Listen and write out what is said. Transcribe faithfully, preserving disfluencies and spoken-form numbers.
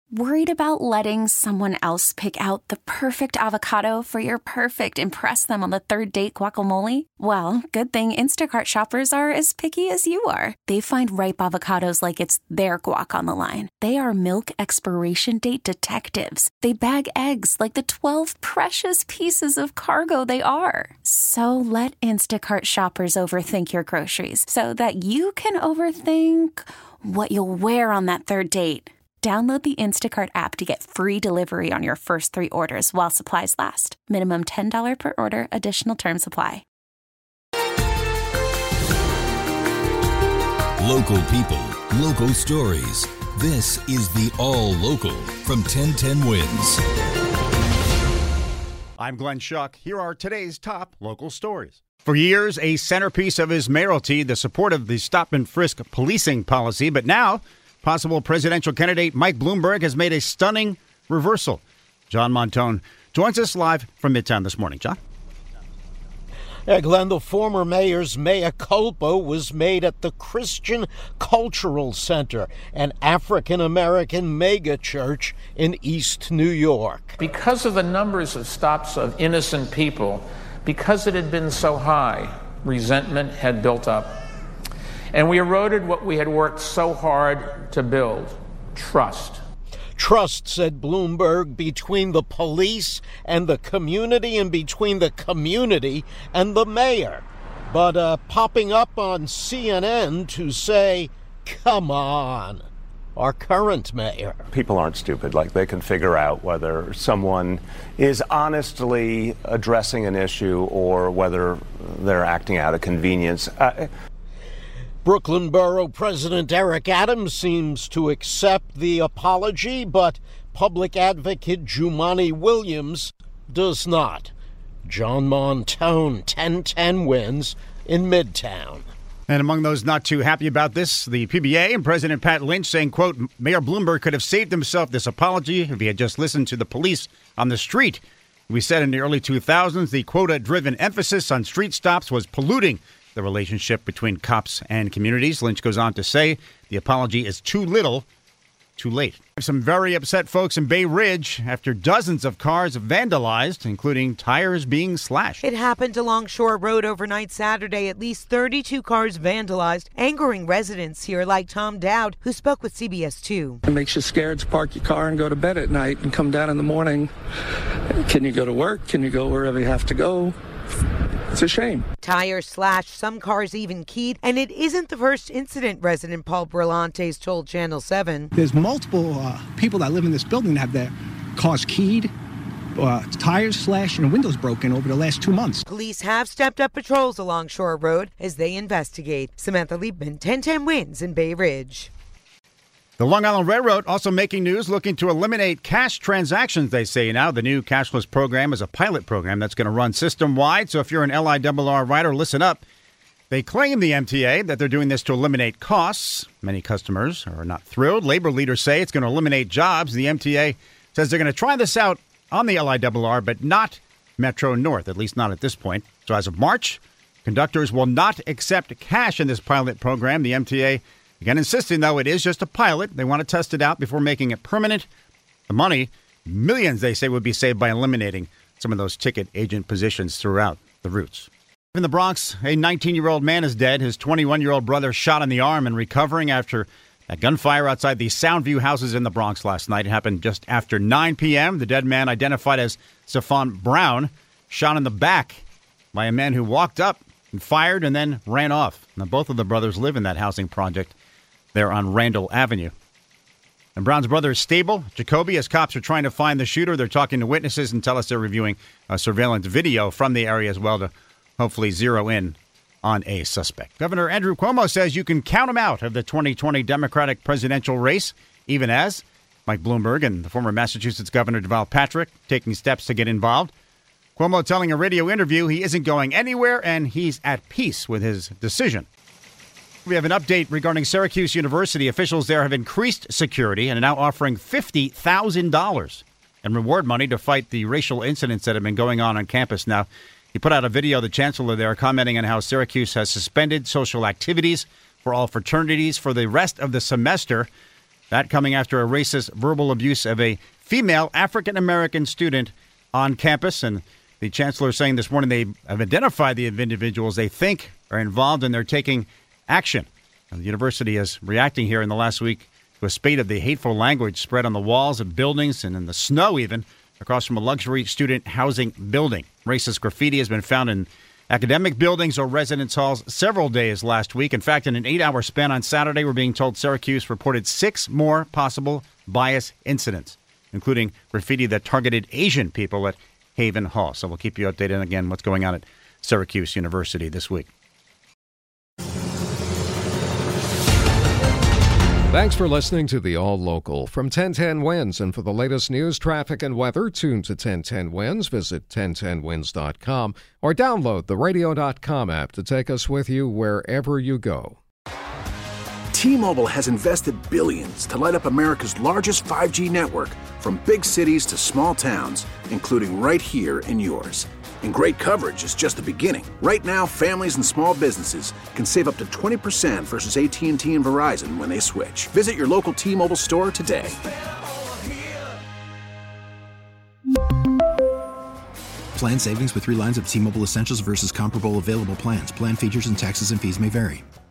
Worried about letting someone else pick out the perfect avocado for your perfect impress them on the third date guacamole? Well, good thing Instacart shoppers are as picky as you are. They find ripe avocados like it's their guac on the line. They are milk expiration date detectives. They bag eggs like the twelve precious pieces of cargo they are. So let Instacart shoppers overthink your groceries so that you can overthink what you'll wear on that third date. Download the Instacart app to get free delivery on your first three orders while supplies last. Minimum ten dollars per order. Additional terms apply. Local people, local stories. This is the All Local from ten ten Wins. I'm Glenn Schuck. Here are today's top local stories. For years, a centerpiece of his mayoralty, the support of the stop and frisk policing policy, but now possible presidential candidate Mike Bloomberg has made a stunning reversal. John Montone joins us live from Midtown this morning. John? Yeah, Glenn, the former mayor's mea culpa was made at the Christian Cultural Center, an African-American mega church in East New York. Because of the numbers of stops of innocent people, because it had been so high, resentment had built up. And we eroded what we had worked so hard to build, trust. Trust, said Bloomberg, between the police and the community and between the community and the mayor. But uh, popping up on C N N to say, come on, our current mayor. People aren't stupid. Like, they can figure out whether someone is honestly addressing an issue or whether they're acting out of convenience. Uh, Brooklyn Borough President Eric Adams seems to accept the apology, but public advocate Jumaane Williams does not. John Montone, ten ten Wins in Midtown. And among those not too happy about this, the P B A and President Pat Lynch saying, quote, Mayor Bloomberg could have saved himself this apology if he had just listened to the police on the street. We said in the early two thousands, the quota-driven emphasis on street stops was polluting the relationship between cops and communities. Lynch goes on to say the apology is too little, too late. Some very upset folks in Bay Ridge after dozens of cars vandalized, including tires being slashed. It happened along Shore Road overnight Saturday. At least thirty-two cars vandalized, angering residents here like Tom Dowd, who spoke with C B S two. It makes you scared to park your car and go to bed at night and come down in the morning. Can you go to work? Can you go wherever you have to go? It's a shame. Tires slashed, some cars even keyed, and it isn't the first incident, resident Paul Brillantes told Channel seven. There's multiple uh, people that live in this building that have their cars keyed, uh, tires slashed, and windows broken over the last two months. Police have stepped up patrols along Shore Road as they investigate. Samantha Liebman, ten ten Wins in Bay Ridge. The Long Island Railroad also making news, looking to eliminate cash transactions, they say now. The new cashless program is a pilot program that's going to run system-wide. So if you're an L I R R rider, listen up. They claim, the M T A, that they're doing this to eliminate costs. Many customers are not thrilled. Labor leaders say it's going to eliminate jobs. The M T A says they're going to try this out on the L I R R, but not Metro North, at least not at this point. So as of March, conductors will not accept cash in this pilot program. The M T A again insisting, though, it is just a pilot. They want to test it out before making it permanent. The money, millions, they say, would be saved by eliminating some of those ticket agent positions throughout the routes. In the Bronx, a nineteen-year-old man is dead. His twenty-one-year-old brother shot in the arm and recovering after a gunfire outside the Soundview houses in the Bronx last night. It happened just after nine p.m. The dead man, identified as Stephon Brown, shot in the back by a man who walked up and fired and then ran off. Now, both of the brothers live in that housing project there on Randall Avenue. And Brown's brother is stable. Jacoby, as cops are trying to find the shooter, they're talking to witnesses and tell us they're reviewing uh, surveillance video from the area as well to hopefully zero in on a suspect. Governor Andrew Cuomo says you can count him out of the twenty twenty Democratic presidential race, even as Mike Bloomberg and the former Massachusetts Governor Deval Patrick taking steps to get involved. Cuomo telling a radio interview he isn't going anywhere and he's at peace with his decision. We have an update regarding Syracuse University. Officials there have increased security and are now offering fifty thousand dollars in reward money to fight the racial incidents that have been going on on campus. Now, he put out a video, the chancellor there, commenting on how Syracuse has suspended social activities for all fraternities for the rest of the semester. That coming after a racist verbal abuse of a female African-American student on campus. And the chancellor saying this morning they have identified the individuals they think are involved and they're taking action. And the university is reacting here in the last week to a spate of the hateful language spread on the walls of buildings and in the snow even across from a luxury student housing building. Racist graffiti has been found in academic buildings or residence halls several days last week. In fact, in an eight-hour span on Saturday, we're being told Syracuse reported six more possible bias incidents, including graffiti that targeted Asian people at Haven Hall. So we'll keep you updated on, again, what's going on at Syracuse University this week. Thanks for listening to the All Local from ten ten Wins. And for the latest news, traffic, and weather, tune to ten ten Wins. Visit ten ten wins dot com or download the radio dot com app to take us with you wherever you go. T-Mobile has invested billions to light up America's largest five G network, from big cities to small towns, including right here in yours. And great coverage is just the beginning. Right now, families and small businesses can save up to twenty percent versus A T and T and Verizon when they switch. Visit your local T-Mobile store today. Plan savings with three lines of T-Mobile Essentials versus comparable available plans. Plan features and taxes and fees may vary.